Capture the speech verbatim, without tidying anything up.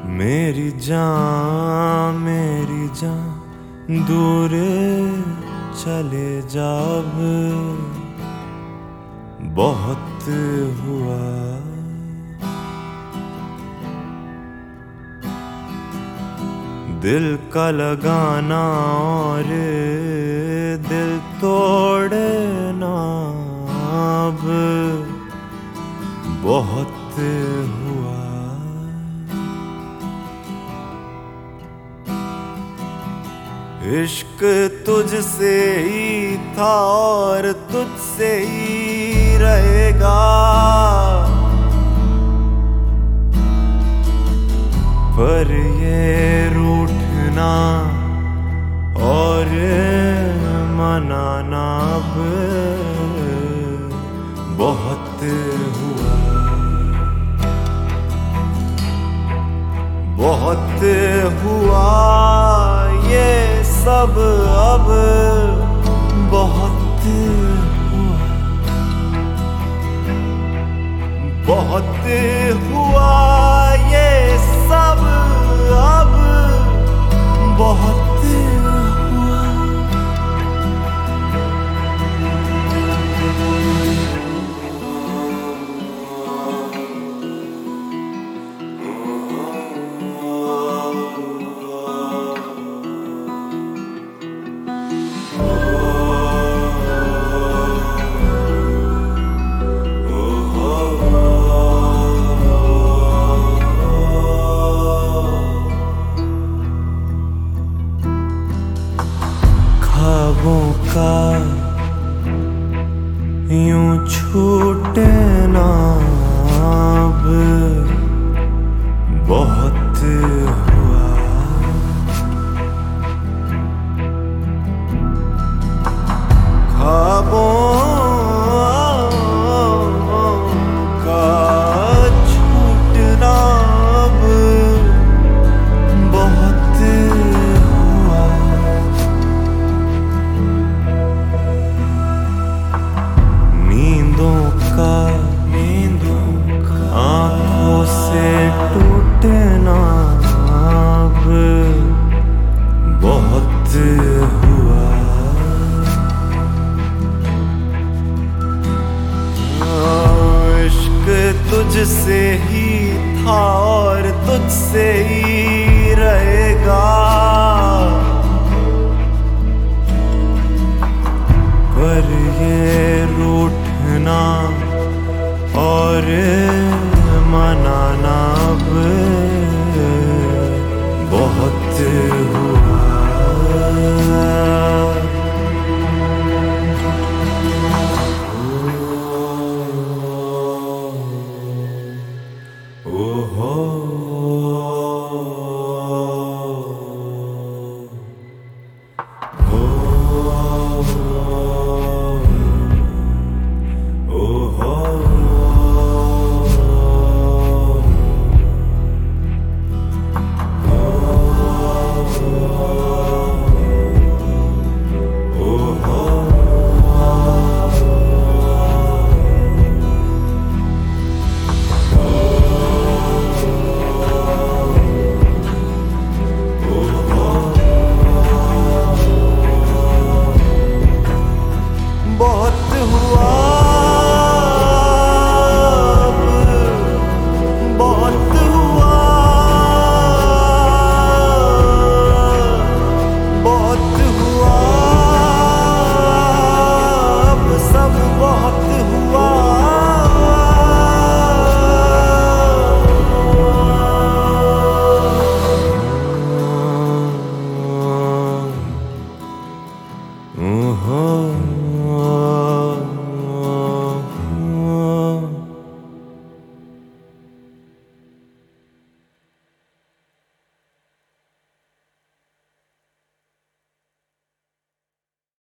मेरी जान मेरी जान दूर चले जब बहुत हुआ। दिल का लगाना और दिल तोड़ना अब बहुत हुआ। इश्क तुझसे ही था और तुझसे ही रहेगा, पर ये रूठना और मनाना अब बहुत हुआ। बहुत हुआ ये सब अब बहुत हुआ। बहुत हुआ ये सब अब बहुत हुआ। ख्वाबों का यूं छूटना अब बहुत हुआ। ख्वाबों का छूटना अब बहुत हुआ। नींदों का नींदों का आँखों से टूटना अब बहुत हुआ। इश्क तुझसे ही था और तुझसे ही रहेगा, पर ये रूठना और मनाना अब बहुत हुआ। ओ हो